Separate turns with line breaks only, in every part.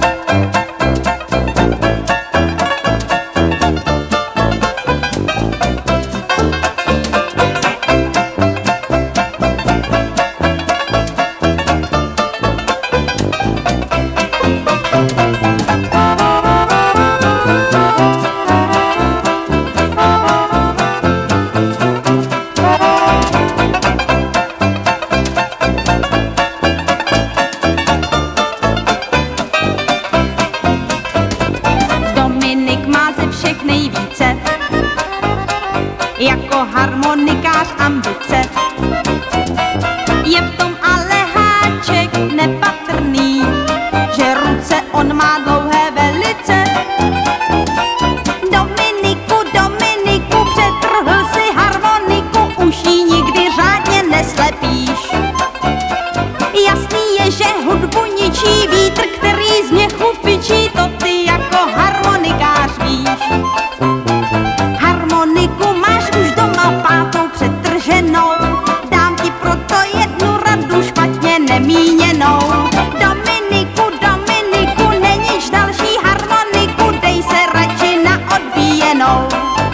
nejvíce, jako harmonikář ambice. Je v tom ale háček nepatrný, že ruce on má dlouhé velice. Dominiku, přetrhl si harmoniku, už ji nikdy řádně neslepíš. Jasný je, že hudbu ničí vítr, který z měchu fičí, to ty jako harmonikář víš. Harmoniku máš už doma pátou přetrženou, dám ti proto jednu radu špatně nemíněnou. Dominiku, neníč další harmoniku, dej se radši na odbíjenou.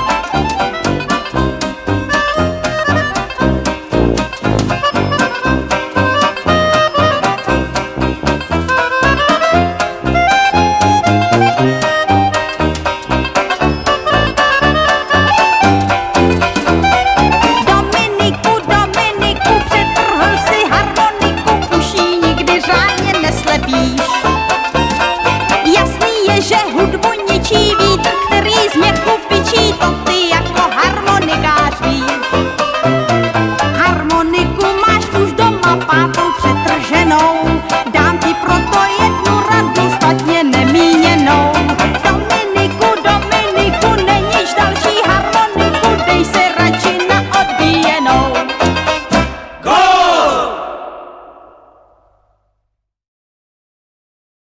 Jasný je, že hudbu ničí vítr, který z měchu fičí, to ty jako harmonikář víš. Harmoniku máš už doma pátou přetrženou, dám ti proto jednu radu špatně nemíněnou. Dominiku, neníč další harmoniku, dej se radši